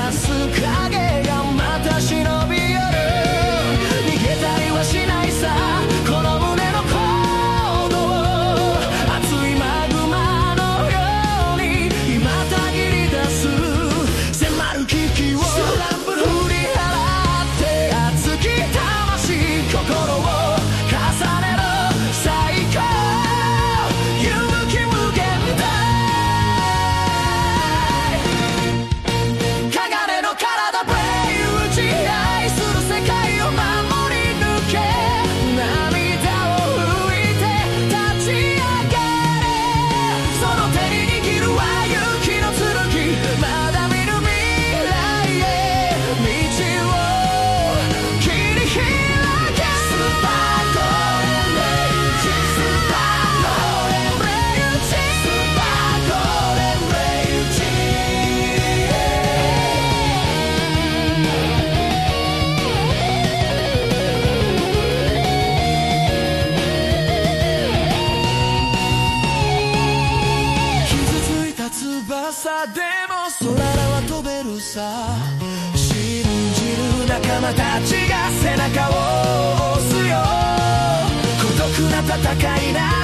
す影がまた忍び寄る。逃げたりはしないさ、この胸の鼓動。熱いマグマのように今たぎり出す。迫る危機を振り払って熱き魂、心を重ねろ最高。勇気無限大、鋼の体ブレイ打ち愛する世界を守り抜け。涙を拭いて立ち上がれ。その手に握るは勇気の剣、まだ見ぬ未来へ道を切り開け。スーパーゴーレンレイ打ち、スーパーゴーレンレイ打ち、スーパーゴーレンレイ打ち。傷ついた翼でも空は飛べるさ。信じる仲間たちが背中を押すよ。孤独な戦いな